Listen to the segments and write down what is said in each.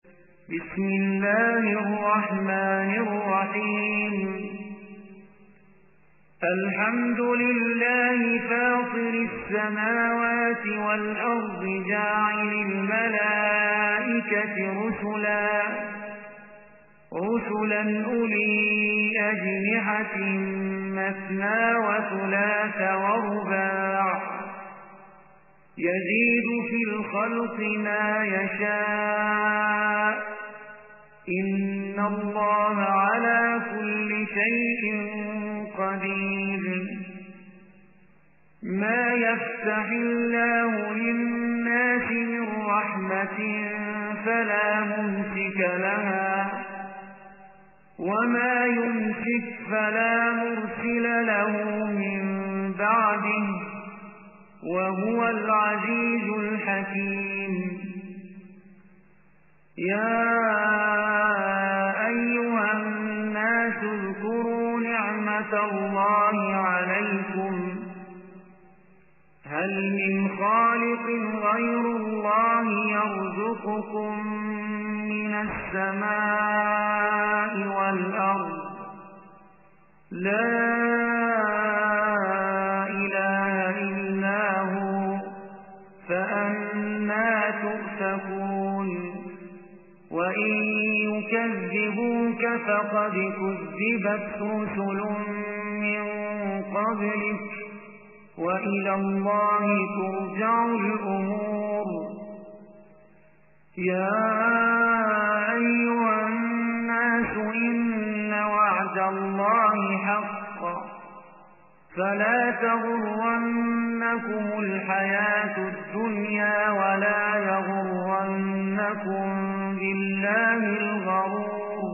بسم الله الرحمن الرحيم الحمد لله فاطر السماوات والأرض جاعل الملائكة رسلا أولي أجنحة مثنى وثلاث ورباع يزيد في الخلق ما يشاء إن الله على كل شيء قدير ما يفتح الله للناس من رحمة فلا ممسك لها وما يمسك فلا مرسل له من بعده وهو العزيز الحكيم يا أيها الناس اذكروا نعمة الله عليكم هل من خالق غير الله يرزقكم من السماء والأرض لا إله إلا هو فأنى تؤفكون وإن يكذبوك فقد كذبت رسل من قبلك وإلى الله ترجع الأمور يا أيها الناس إن وعد الله حق فلا تغرنكم الحياة الدنيا ولا يغرنكم بالله الغرور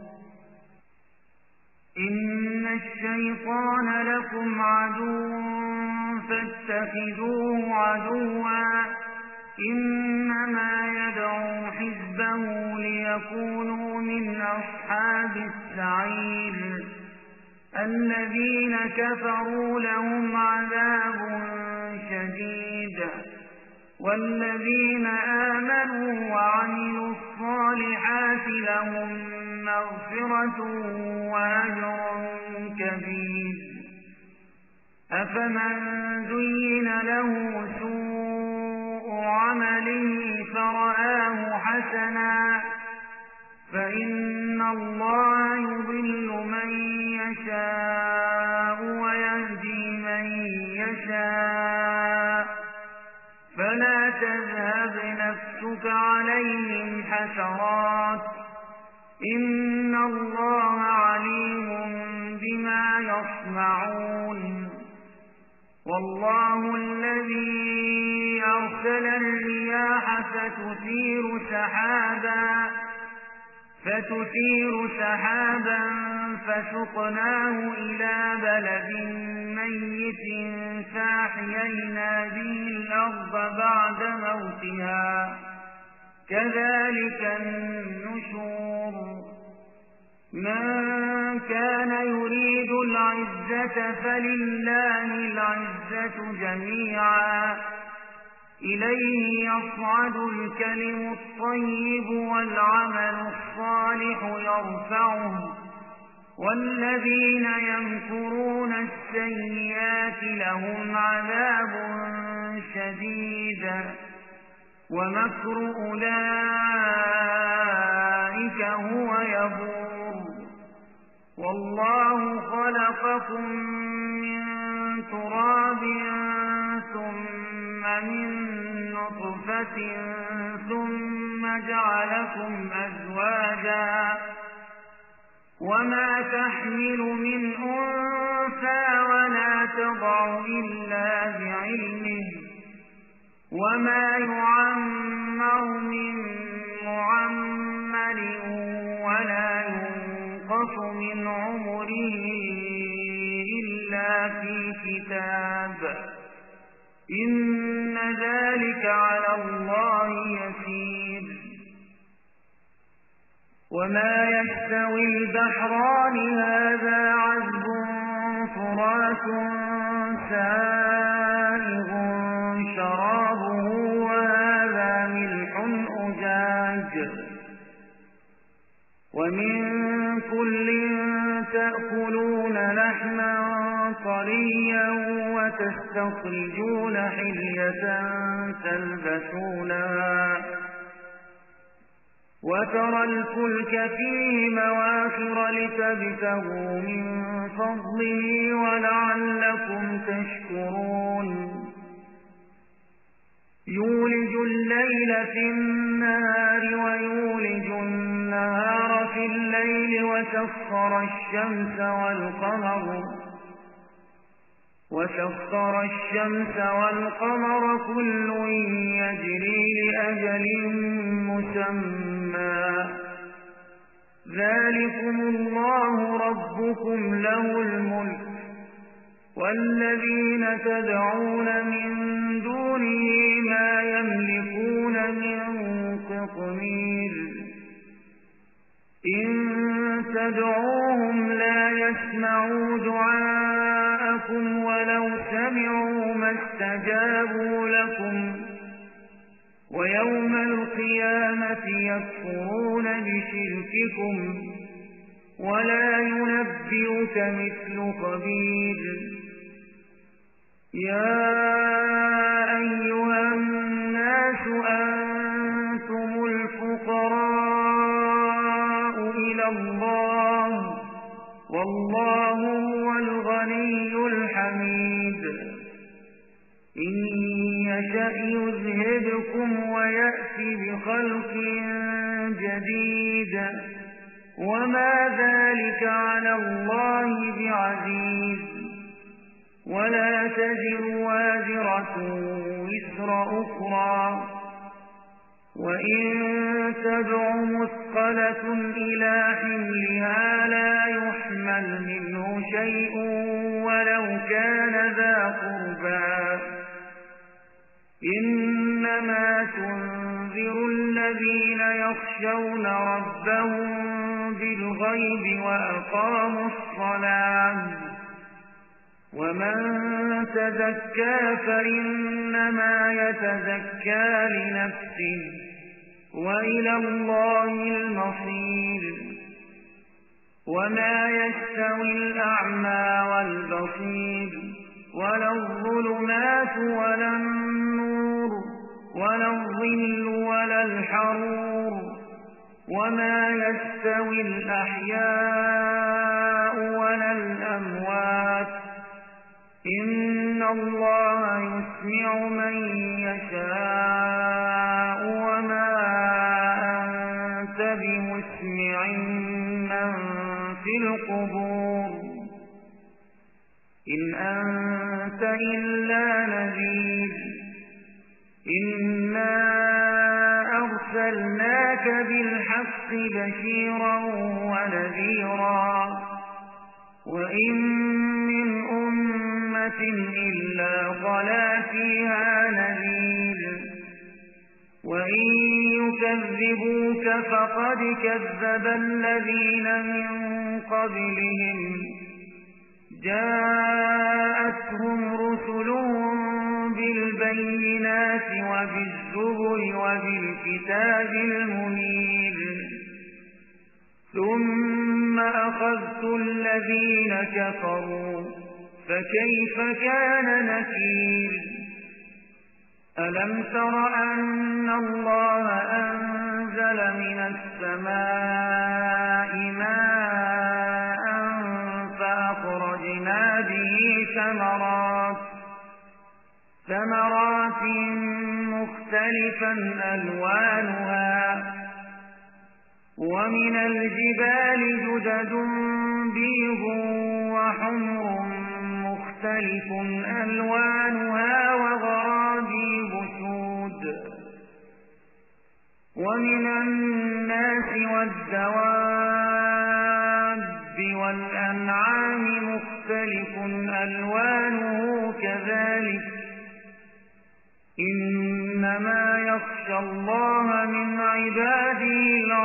إن الشيطان لكم عدو فاتخذوه عدوا إنما يدعو حزبه ليكونوا من أصحاب السعير الذين كفروا لهم عذاب شديد والذين آمنوا وعملوا الصالحات لهم مغفرة وأجر كبير أفمن زين له سوء عمله فرآه حسنا فإن الله يضل من يشاء ويهدي من يشاء فلا تذهب نفسك عليهم حسرات إن الله عليم بما يصنعون والله الذي أرسل الرياح فتثير سحابا فسقناه إلى بلد ميت فأحيينا به الأرض بعد موتها كذلك النشور من كان يريد العزة فلله العزة جميعا إليه يصعد الكلم الطيب والعمل الصالح يرفعه والذين يمكرون السيئات لهم عذاب شديد ومكر أولئك هو يبور والله خلقكم من تراب ثم من نطفة ثم جعلكم أزواجا وما تحمل من أنثى ولا تضع إلا بعلمه وما يعمر من معمر ولا ينقص من عمره إلا في كتاب إن ذلك على الله يسير وما يستوي البحران هذا عذب فرات سائغ شرابه وهذا ملح أجاج ومن كل تأكلون لحما طريا وتستخرجون حلية تلبسونها وترى الفلك فيه مواخر لتبتغوا من فضله ولعلكم تشكرون يولج الليل في النهار ويولج النهار في الليل وسخر الشمس والقمر كل يجري لأجل مسمى ذلكم الله ربكم له الملك والذين تدعون من دونه ما يملكون من قطمير إن تدعوهم لا يسمعوا دعاءكم ولو سمعوا ما استجابوا لكم ويوم القيامة يكفرون بشرككم ولا ينبئك مثل خبير يا أيها الناس أنتم الفقراء إلى الله والله هو الغني الحميد إن يشأ يذهبكم ويأتي بخلق جديد وما ذلك على الله بعزيز ولا تزر وازرة وزر أخرى وإن تدع مثقلة إلى حملها لا يحمل منه شيء ولو كان ذا قربى إنما تنذر الذين يخشون ربهم بالغيب وأقاموا الصلاة ومن تزكى فإنما يتزكى لنفسه وإلى الله المصير وما يستوي الأعمى والبصير ولا الظلمات ولا النور ولا الظل ولا الحرور وما يستوي الأحياء ولا الأموات إن الله يسمع من يشاء وما أنت بمسمع من في القبور إن أنت إلا نذير إنا أرسلناك بالحق بشيرا ونذيرا وإن من أمة إلا خلا فيها نذير وإن يكذبوك فقد كذب الذين من قبلهم جاءتهم رسلهم بالبينات وبالزبر وبالكتاب المنير ثم أخذت الذين كفروا فكيف كان نكير ألم تر أن الله أنزل من السماء ماء فأخرجنا به ثمرات مختلفا ألوانها ومن الجبال جدد بيض وحمر مختلف ألوانها وغرابيب سود ومن الناس والدواب والأنعام مختلف ألوانه كذلك إنما يخشى الله من عباده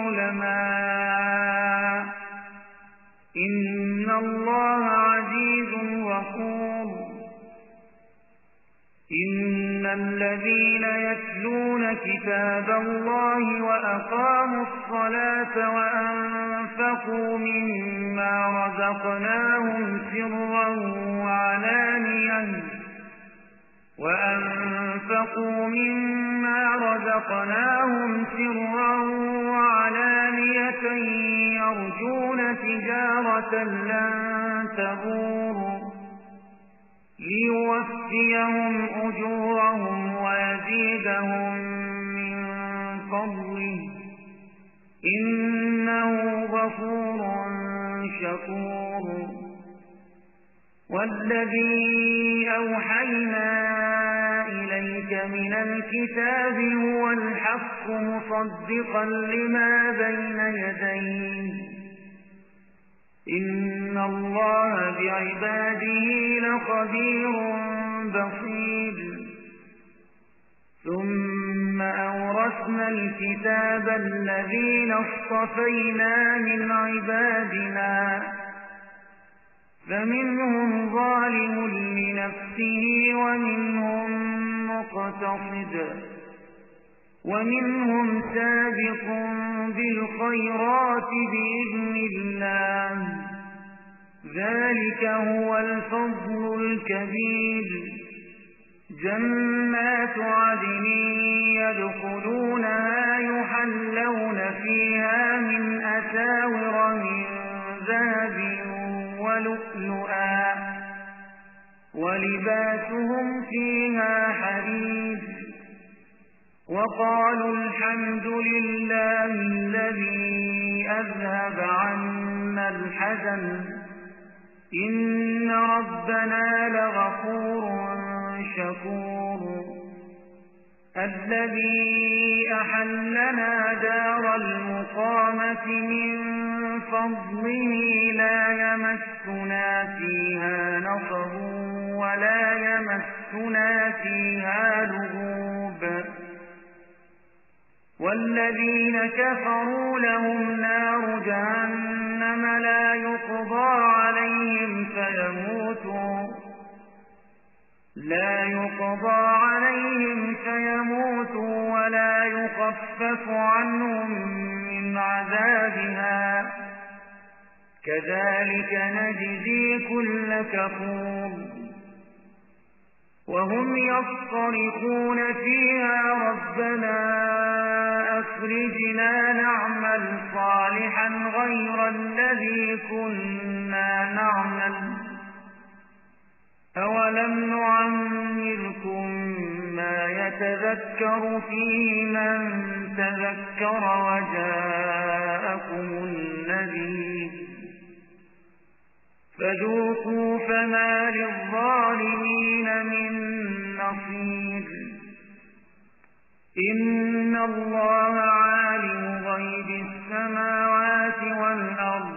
العلماء إن الله عزيز غفور إن الذين يتلون كتاب الله وأقاموا الصلاة وأنفقوا وأنفقوا مما رزقناهم سرا وعلانية يرجون تجارة لن تبور ليوفيهم أجورهم ويزيدهم من فضله إنه غفور شكور والذي أوحينا إليك من الكتاب هو الحق مصدقا لما بين يديه إن الله بعباده لخبير بصير ثم أورثنا الكتاب الذين اصطفينا من عبادنا فمنهم ظالم لنفسه ومنهم مقتصد ومنهم سابق بالخيرات بإذن الله ذلك هو الفضل الكبير جنات عدن يدخلونها يحلون فيها من أساور من ذهب ولؤلؤا ولباسهم فيها حرير وقالوا الحمد لله الذي أذهب عنا الحزن إن ربنا لغفور شكور الذي أحلنا دار المقامة من فضله لا يمسنا فيها نصب ولا يمسنا فيها لغوب والذين كفروا لهم نار جهنم لا يقضى عليهم فيموتوا ولا يخفف عنهم من عذابها كذلك نجزي كل كفور وهم يصطرخون فيها ربنا أخرجنا نعمل صالحا غير الذي كنا نعمل أولم نعمركم ما يتذكر فيه من تذكر وجاءكم النذير فذوقوا فما للظالمين من نصير إن الله عالم غيب السماوات والأرض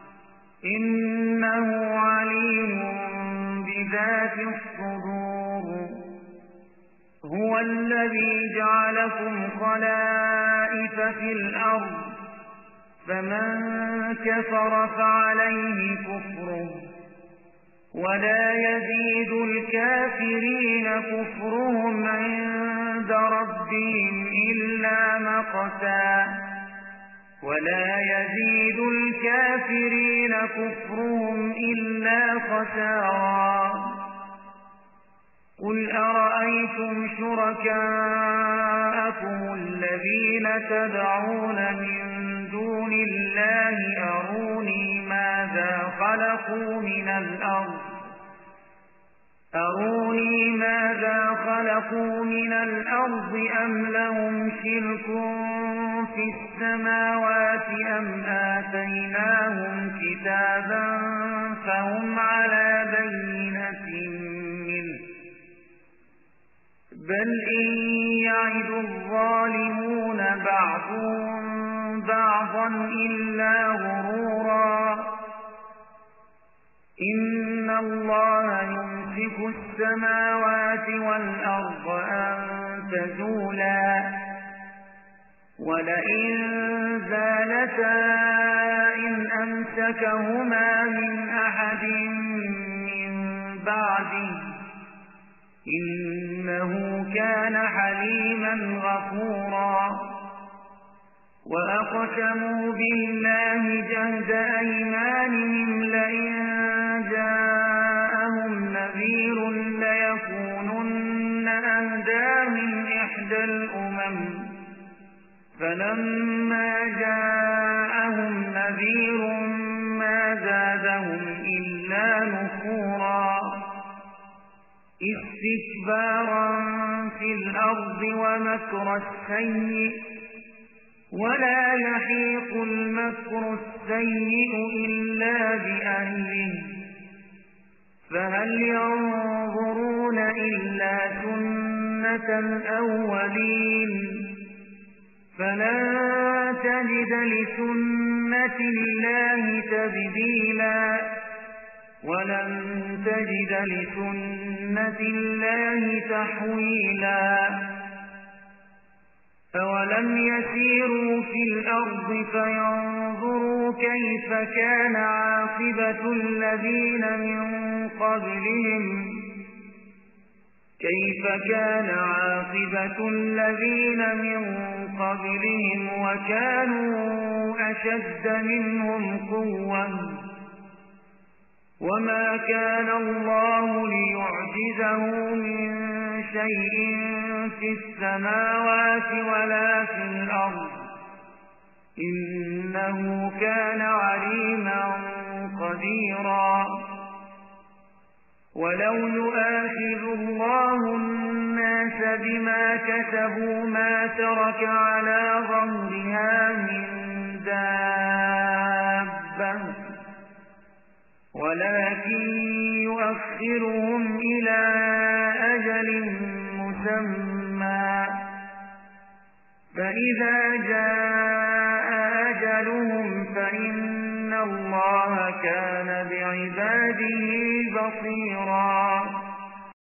إنه عليم بذات الصدور هو الذي جعلكم خلائف في الأرض فمن كفر فعليه كفره ولا يزيد الكافرين كفرهم عند ربهم إلا مقتا ولا يزيد الكافرين كفرهم إلا خسارا قل أرأيتم شركاءكم الذين تدعون من دون الله أروني ماذا خلقوا من الأرض أم لهم شرك في السماوات أم آتيناهم كتابا فهم على بينة منه بل إن يعد الظالمون بعضهم بعضا إلا غرورا إن الله يمسك السماوات والأرض أن تزولا ولئن زالتا إن أمسكهما من أحد من بعده إنه كان حليما غفورا وأقسموا بالله جهد أيمانهم لئن جاءهم نذير ليكونن أهدى من إحدى الأمم فلما جاءهم نذير ما زادهم إلا نفورا استكبارا في الأرض ومكر السيء ولا يحيق المكر السيء إلا بأهله فهل ينظرون إلا سنة الأولين فلن تجد لسنة الله تبديلا ولن تجد لسنة الله تحويلا أولم يسيروا في الأرض فينظروا كيف كان عاقبة الذين من قبلهم وكانوا أشد منهم قوة وما كان الله ليعجزه من شيء في السماوات ولا في الأرض إنه كان عليما قديرا ولو يؤاخذ الله الناس بما كسبوا ما ترك على ظهرها من دابة ولكن يؤخرهم إلى أجل مسمى فإذا جاء أجلهم فإن الله كان بعباده بصيرا